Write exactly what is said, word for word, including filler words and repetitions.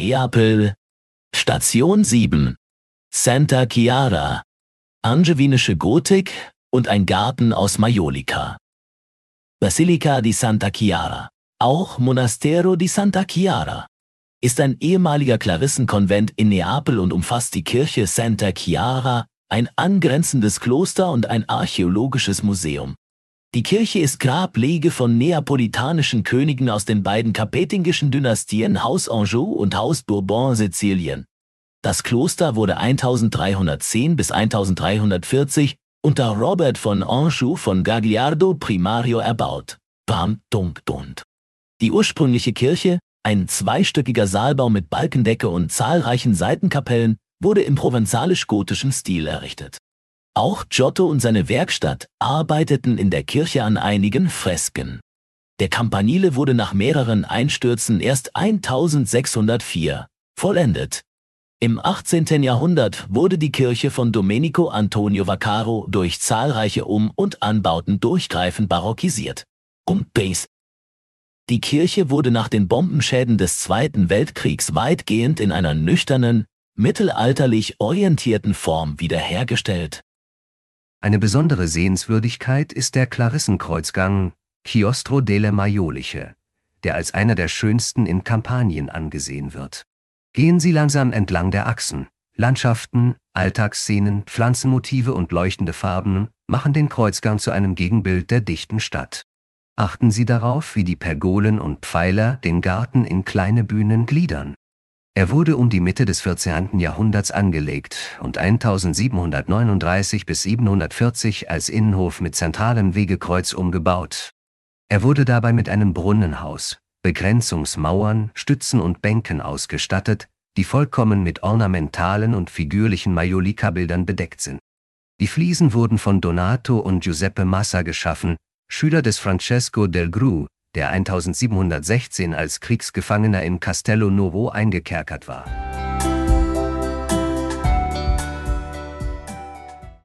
Neapel. Station sieben. Santa Chiara. Angevinische Gotik und ein Garten aus Majolika. Basilica di Santa Chiara, auch Monastero di Santa Chiara, ist ein ehemaliger Klarissenkonvent in Neapel und umfasst die Kirche Santa Chiara, ein angrenzendes Kloster und ein archäologisches Museum. Die Kirche ist Grablege von neapolitanischen Königen aus den beiden kapetingischen Dynastien Haus Anjou und Haus Bourbon Sizilien. Das Kloster wurde eintausenddreihundertzehn bis eintausenddreihundertvierzig unter Robert von Anjou von Gagliardo Primario erbaut. Bam, dunk, dund. Die ursprüngliche Kirche, ein zweistöckiger Saalbau mit Balkendecke und zahlreichen Seitenkapellen, wurde im provenzalisch-gotischen Stil errichtet. Auch Giotto und seine Werkstatt arbeiteten in der Kirche an einigen Fresken. Der Campanile wurde nach mehreren Einstürzen erst eintausendsechshundertvier vollendet. Im achtzehnten Jahrhundert wurde die Kirche von Domenico Antonio Vaccaro durch zahlreiche Um- und Anbauten durchgreifend barockisiert. Und Base. Die Kirche wurde nach den Bombenschäden des Zweiten Weltkriegs weitgehend in einer nüchternen, mittelalterlich orientierten Form wiederhergestellt. Eine besondere Sehenswürdigkeit ist der Klarissenkreuzgang Chiostro delle Majoliche, der als einer der schönsten in Kampanien angesehen wird. Gehen Sie langsam entlang der Achsen. Landschaften, Alltagsszenen, Pflanzenmotive und leuchtende Farben machen den Kreuzgang zu einem Gegenbild der dichten Stadt. Achten Sie darauf, wie die Pergolen und Pfeiler den Garten in kleine Bühnen gliedern. Er wurde um die Mitte des vierzehnten Jahrhunderts angelegt und eintausendsiebenhundertneununddreißig bis siebenhundertvierzig als Innenhof mit zentralem Wegekreuz umgebaut. Er wurde dabei mit einem Brunnenhaus, Begrenzungsmauern, Stützen und Bänken ausgestattet, die vollkommen mit ornamentalen und figürlichen Majolika-Bildern bedeckt sind. Die Fliesen wurden von Donato und Giuseppe Massa geschaffen, Schüler des Francesco del Gru, der eintausendsiebenhundertsechzehn als Kriegsgefangener im Castello Nuovo eingekerkert war.